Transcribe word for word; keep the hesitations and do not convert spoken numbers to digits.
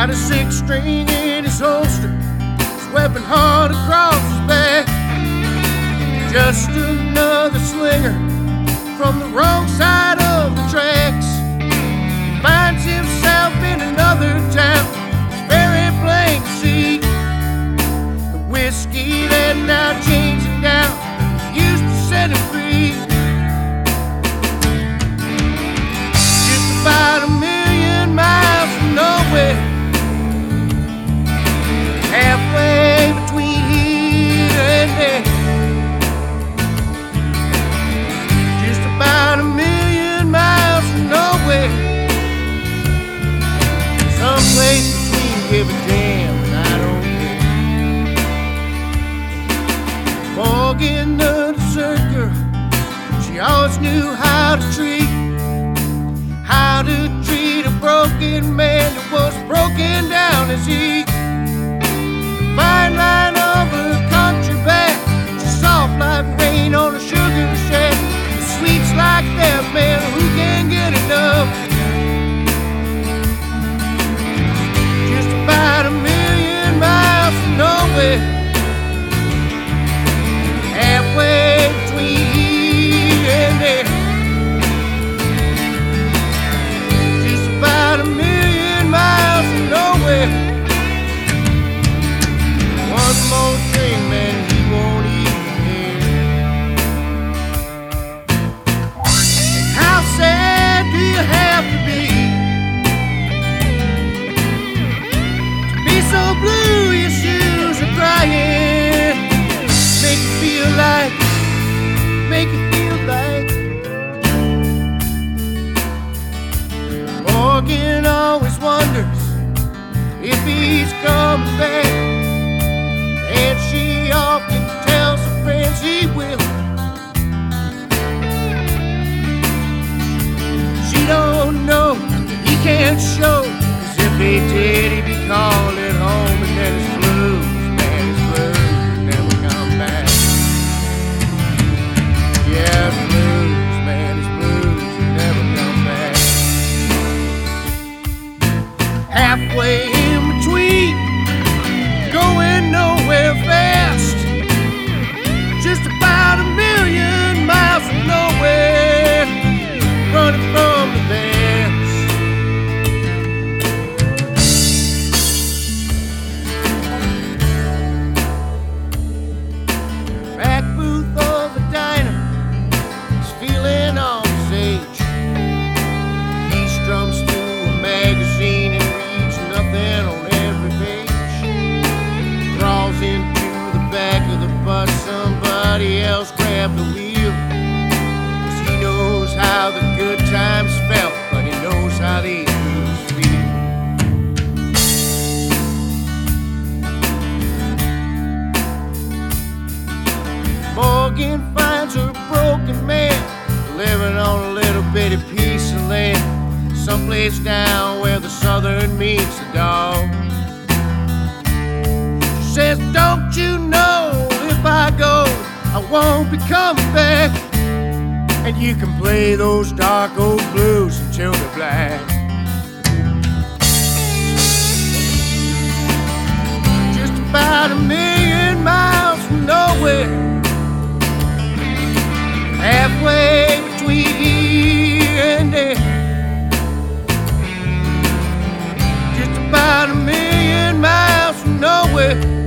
got a six string in his holster, his weapon hard across his back. Just another slinger from the wrong side of the tracks. Finds himself in another town, it's very plain to see. The whiskey that now chains him down used to set him free. Just about a million miles from nowhere, halfway between here and there. Just about a million miles from nowhere, someplace between give a damn and I don't care. Morgan, the dessert girl, she always knew how to treat, how to treat a broken man that was broken down as he. Fine line of her country back, she's soft like rain on a sugar shack. Sweets like that, man, who can get enough? Just about a million miles from nowhere, halfway between here and there. Just about a million miles from nowhere. One more drink, man, he won't even hear. And how sad do you have to be to be so blue your shoes are crying? Make you feel like, make you feel like Morgan always wonders if he's coming back. And she often tells her friends he will. She don't know, he can't show, 'cause if he did, he'd be calling home. And then his blues, man, his blues never come back. Yeah, his blues, man, his blues never come back. Halfway in between, going nowhere fast, just about a million miles from nowhere, running from the best. Back booth of a diner, he's feeling on his age. He strums through a magazine and reads nothing on every page. Crawls into the back of the bus, somebody else grabbed the wheel. 'Cause he knows how the good times felt, but he knows how these blues feel. Morgan finds her broken man living on a little bitty piece of land, someplace down where the southern meets the dog. Says, don't you know if I go, I won't be coming back. And you can play those dark old blues until they're black. Just about a million miles from nowhere, halfway between here and there. Just about a million miles from nowhere.